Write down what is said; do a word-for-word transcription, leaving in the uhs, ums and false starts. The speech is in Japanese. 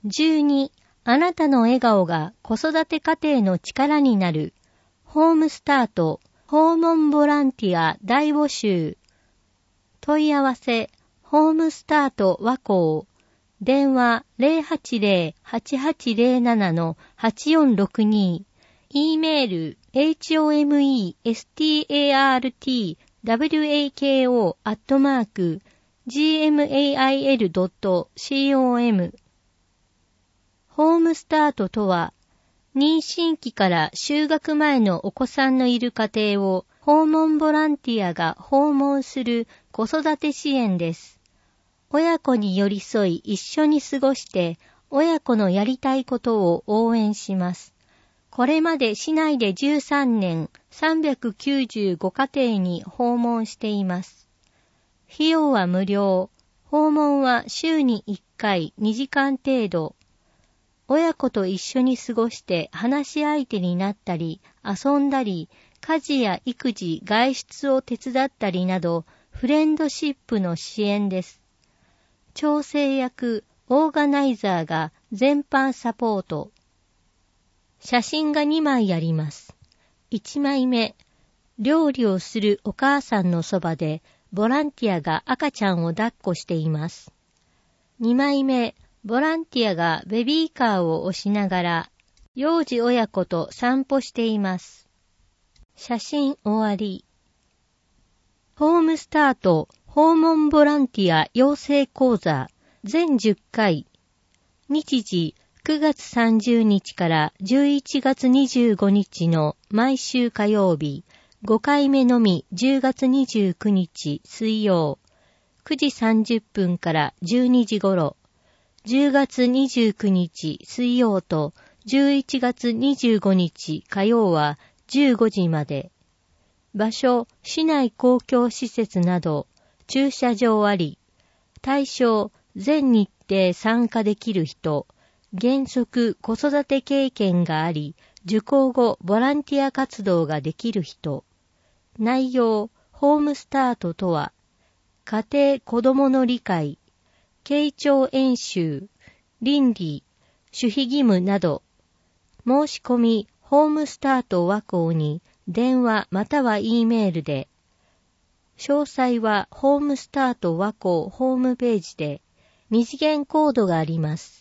じゅうに、あなたの笑顔が子育て家庭の力になる。ホームスタート、訪問ボランティア大募集。問い合わせ、ホームスタート和光。電話 ゼロはちゼロ はちはちゼロなな はちよんろくに。e メール ホームスタート ワコ アットマーク ジーエムエーアイエルドットコム。ホームスタートとは、妊娠期から就学前のお子さんのいる家庭を訪問ボランティアが訪問する子育て支援です。親子に寄り添い一緒に過ごして親子のやりたいことを応援します。これまで市内でじゅうさんねんさんびゃくきゅうじゅうごかていに訪問しています。費用は無料。訪問は週にいっかいにじかん程度。親子と一緒に過ごして話し相手になったり、遊んだり、家事や育児、外出を手伝ったりなど、フレンドシップの支援です。調整役、オーガナイザーが全般サポート。写真がにまいあります。いちまいめ、料理をするお母さんのそばで、ボランティアが赤ちゃんを抱っこしています。にまいめ、ボランティアがベビーカーを押しながら、幼児親子と散歩しています。写真終わり。ホームスタート訪問ボランティア養成講座全じゅっかい。日時くがつさんじゅうにちからじゅういちがつにじゅうごにちの毎週火曜日、ごかいめのみじゅうがつにじゅうくにち水曜、くじさんじゅっぷんからじゅうにじ頃、じゅうがつにじゅうくにち水曜とじゅういちがつにじゅうごにち火曜はじゅうごじまで。場所、市内公共施設など、駐車場あり。対象、全日程参加できる人。原則、子育て経験があり、受講後、ボランティア活動ができる人。内容、ホームスタートとは、家庭子どもの理解、傾聴演習、倫理、守秘義務など。申し込み、ホームスタート和光に、電話または E メールで。詳細はホームスタート和光ホームページで二次元コードがあります。